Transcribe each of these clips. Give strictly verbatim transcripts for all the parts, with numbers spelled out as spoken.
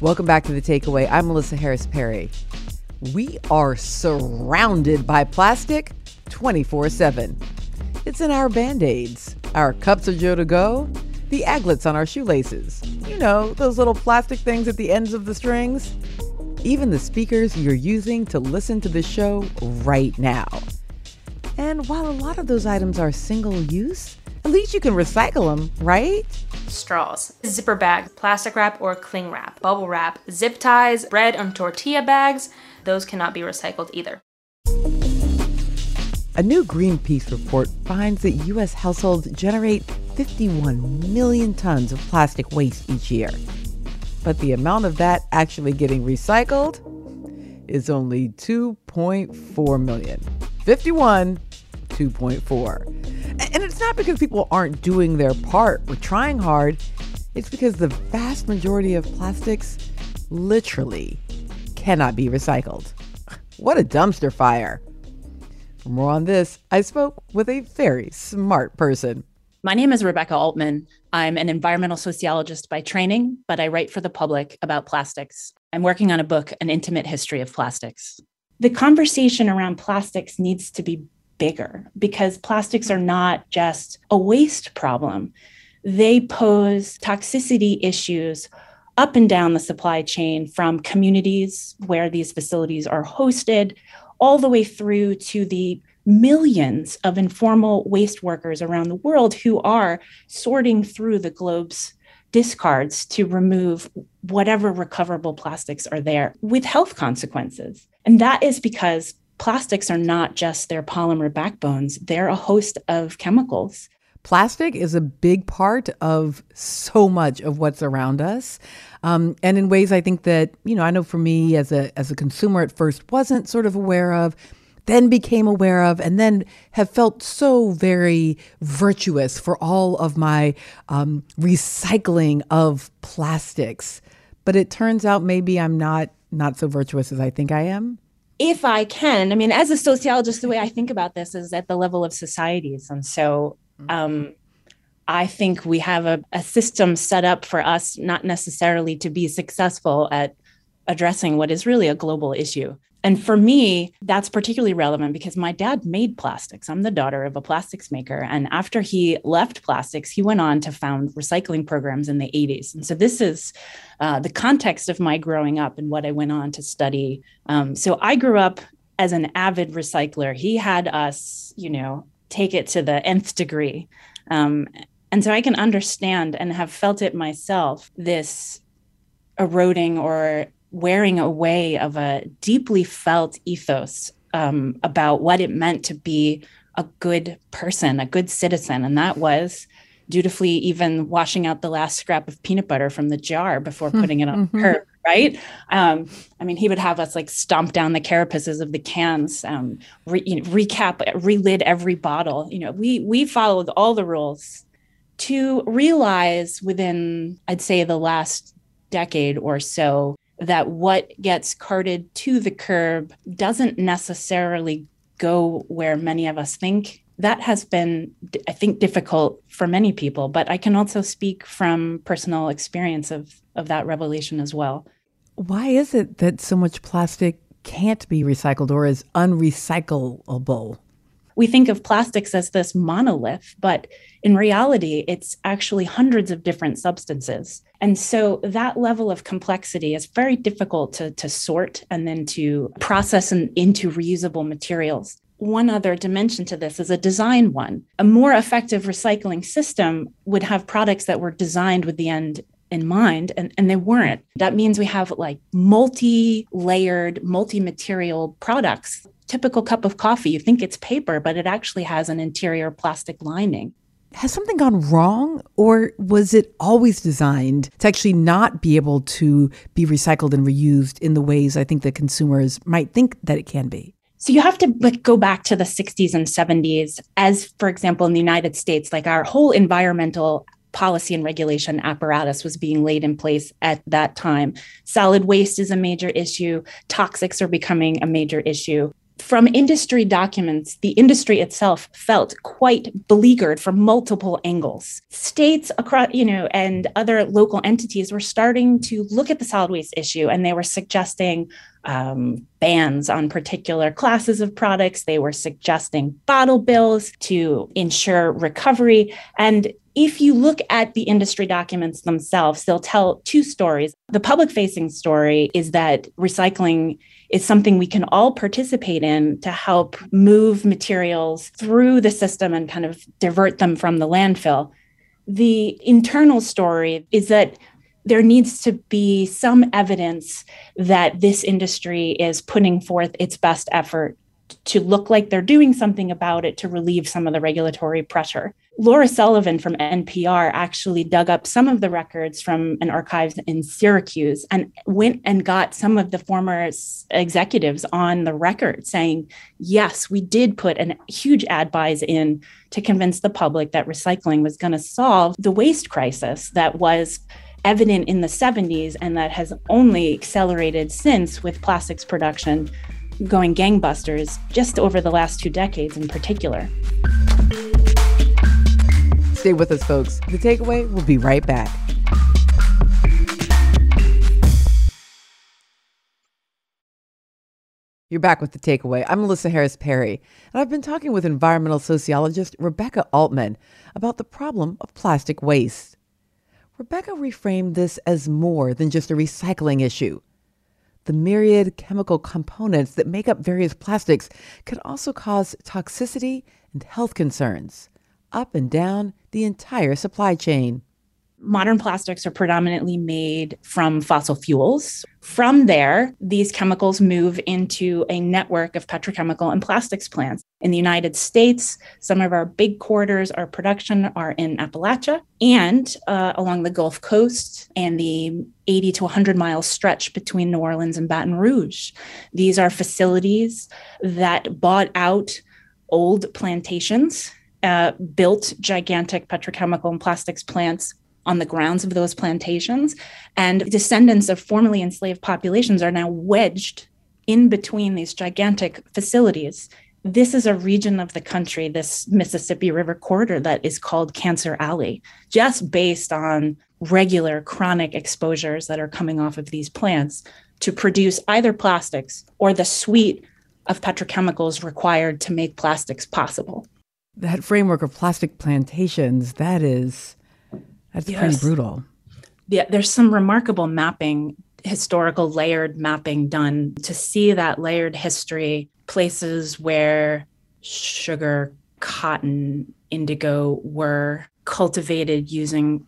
Welcome back to The Takeaway. I'm Melissa Harris Perry. We are surrounded by plastic twenty-four seven. It's in our Band-Aids, our cups of Joe to go, the aglets on our shoelaces. You know, those little plastic things at the ends of the strings. Even the speakers you're using to listen to the show right now. And while a lot of those items are single use, at least you can recycle them, right? Straws, zipper bag, plastic wrap or cling wrap, bubble wrap, zip ties, bread and tortilla bags, those cannot be recycled either. A new Greenpeace report finds that U S households generate fifty-one million tons of plastic waste each year. But the amount of that actually getting recycled is only two point four million. fifty-one, two point four. And it's not because people aren't doing their part or trying hard. It's because the vast majority of plastics literally cannot be recycled. What a dumpster fire. For more on this, I spoke with a very smart person. My name is Rebecca Altman. I'm an environmental sociologist by training, but I write for the public about plastics. I'm working on a book, An Intimate History of Plastics. The conversation around plastics needs to be bigger because plastics are not just a waste problem. They pose toxicity issues up and down the supply chain from communities where these facilities are hosted, all the way through to the millions of informal waste workers around the world who are sorting through the globe's discards to remove whatever recoverable plastics are there with health consequences. And that is because plastics are not just their polymer backbones. They're a host of chemicals. Plastic is a big part of so much of what's around us. Um, and in ways I think that, you know, I know for me as a as a consumer at first wasn't sort of aware of, then became aware of, and then have felt so very virtuous for all of my um, recycling of plastics. But it turns out maybe I'm not not so virtuous as I think I am. If I can, I mean, as a sociologist, the way I think about this is at the level of societies. And so um, I think we have a, a system set up for us not necessarily to be successful at addressing what is really a global issue. And for me, that's particularly relevant because my dad made plastics. I'm the daughter of a plastics maker. And after he left plastics, he went on to found recycling programs in the eighties. And so this is uh, the context of my growing up and what I went on to study. Um, so I grew up as an avid recycler. He had us, you know, take it to the nth degree. Um, and so I can understand and have felt it myself, this eroding or wearing away of a deeply felt ethos um, about what it meant to be a good person, a good citizen. And that was dutifully even washing out the last scrap of peanut butter from the jar before putting it on mm-hmm. the curb, right? Um, I mean, he would have us like stomp down the carapaces of the cans, um, re, you know, recap, relid every bottle. You know, we we followed all the rules to realize within, I'd say, the last decade or so, that what gets carted to the curb doesn't necessarily go where many of us think. That has been, I think, difficult for many people, but I can also speak from personal experience of, of that revelation as well. Why is it that so much plastic can't be recycled or is unrecyclable? We think of plastics as this monolith, but in reality, it's actually hundreds of different substances. And so that level of complexity is very difficult to, to sort and then to process in, into reusable materials. One other dimension to this is a design one. A more effective recycling system would have products that were designed with the end in mind, and, and they weren't. That means we have like multi-layered, multi-material products. Typical cup of coffee, you think it's paper, but it actually has an interior plastic lining. Has something gone wrong, or was it always designed to actually not be able to be recycled and reused in the ways I think that consumers might think that it can be? So you have to like go back to the sixties and seventies, as, for example, in the United States, like our whole environmental policy and regulation apparatus was being laid in place at that time. Solid waste is a major issue. Toxics are becoming a major issue. from industry documents, the industry itself felt quite beleaguered from multiple angles. States across, you know, and other local entities were starting to look at the solid waste issue, and they were suggesting um, bans on particular classes of products. They were suggesting bottle bills to ensure recovery. And if you look at the industry documents themselves, they'll tell two stories. The public-facing story is that recycling is something we can all participate in to help move materials through the system and kind of divert them from the landfill. The internal story is that there needs to be some evidence that this industry is putting forth its best effort to look like they're doing something about it to relieve some of the regulatory pressure. Laura Sullivan from N P R actually dug up some of the records from an archive in Syracuse and went and got some of the former executives on the record saying, yes, we did put a huge ad buys in to convince the public that recycling was going to solve the waste crisis that was evident in the seventies and that has only accelerated since, with plastics production going gangbusters just over the last two decades in particular. Stay with us, folks. The Takeaway will be right back. You're back with The Takeaway. I'm Melissa Harris Perry, and I've been talking with environmental sociologist Rebecca Altman about the problem of plastic waste. Rebecca reframed this as more than just a recycling issue. The myriad chemical components that make up various plastics can also cause toxicity and health concerns up and down the entire supply chain. Modern plastics are predominantly made from fossil fuels. From there, these chemicals move into a network of petrochemical and plastics plants. In the United States, some of our big corridors of production are in Appalachia and uh, along the Gulf Coast and the eighty to one hundred mile stretch between New Orleans and Baton Rouge. These are facilities that bought out old plantations, uh, built gigantic petrochemical and plastics plants on the grounds of those plantations, and descendants of formerly enslaved populations are now wedged in between these gigantic facilities. This is a region of the country, this Mississippi River corridor, that is called Cancer Alley, just based on regular chronic exposures that are coming off of these plants to produce either plastics or the suite of petrochemicals required to make plastics possible. That framework of plastic plantations, that is... That's yes. pretty brutal. Yeah, there's some remarkable mapping, historical layered mapping done to see that layered history, places where sugar, cotton, indigo were cultivated using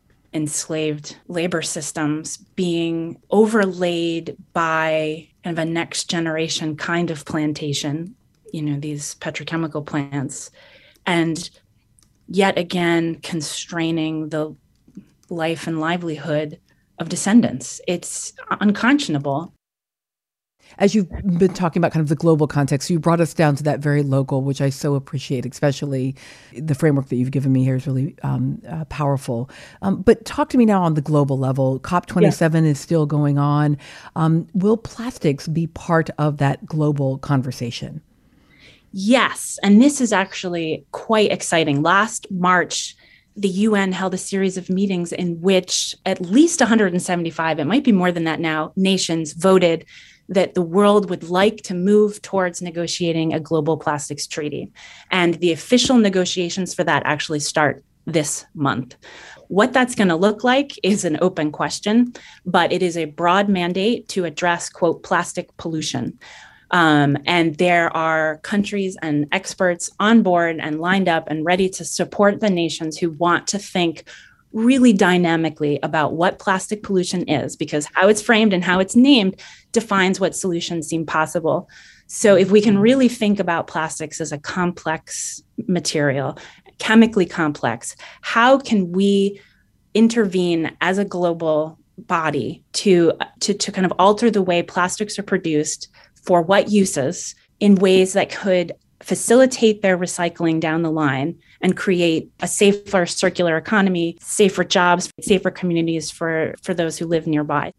enslaved labor systems being overlaid by kind of a next generation kind of plantation, you know, these petrochemical plants, and yet again constraining the life and livelihood of descendants. It's unconscionable. As you've been talking about kind of the global context, you brought us down to that very local, which I so appreciate, especially the framework that you've given me here is really um, uh, powerful. Um, but talk to me now on the global level. COP twenty-seven yeah. is still going on. Um, will plastics be part of that global conversation? Yes, and this is actually quite exciting. Last March, the U N held a series of meetings in which at least one hundred seventy-five, it might be more than that now, nations voted that the world would like to move towards negotiating a global plastics treaty. And the official negotiations for that actually start this month. What that's going to look like is an open question, but it is a broad mandate to address, quote, plastic pollution. Um, and there are countries and experts on board and lined up and ready to support the nations who want to think really dynamically about what plastic pollution is, because how it's framed and how it's named defines what solutions seem possible. So if we can really think about plastics as a complex material, chemically complex, how can we intervene as a global body to, to, to kind of alter the way plastics are produced, for what uses, in ways that could facilitate their recycling down the line and create a safer circular economy, safer jobs, safer communities for, for those who live nearby.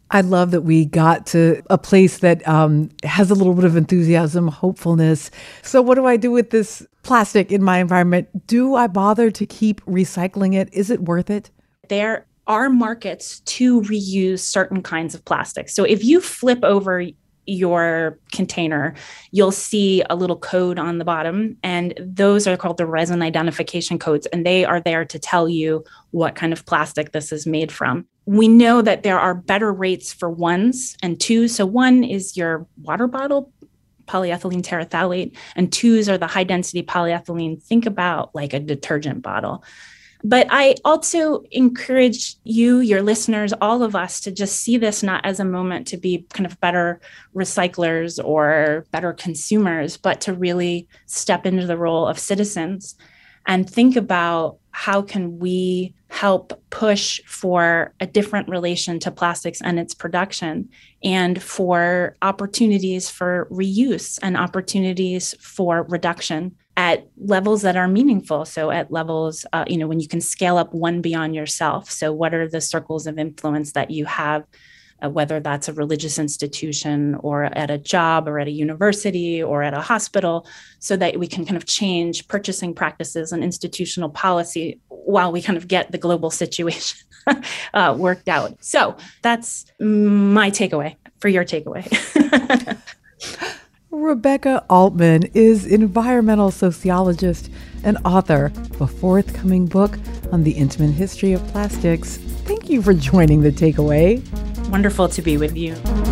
I love that we got to a place that um, has a little bit of enthusiasm, hopefulness. So what do I do with this plastic in my environment? Do I bother to keep recycling it? Is it worth it? There are markets to reuse certain kinds of plastic. So if you flip over your container, you'll see a little code on the bottom, and those are called the resin identification codes, and they are there to tell you what kind of plastic this is made from. We know that there are better rates for ones and twos. So one is your water bottle, polyethylene terephthalate, and twos are the high density polyethylene. Think about like a detergent bottle. But I also encourage you, your listeners, all of us to just see this not as a moment to be kind of better recyclers or better consumers, but to really step into the role of citizens and think about how can we help push for a different relation to plastics and its production, and for opportunities for reuse and opportunities for reduction at levels that are meaningful. So at levels, uh, you know, when you can scale up one beyond yourself. So what are the circles of influence that you have, uh, whether that's a religious institution or at a job or at a university or at a hospital, so that we can kind of change purchasing practices and institutional policy while we kind of get the global situation uh, worked out. So that's my takeaway for your takeaway. Rebecca Altman is environmental sociologist and author of a forthcoming book on the intimate history of plastics. Thank you for joining The Takeaway. Wonderful to be with you.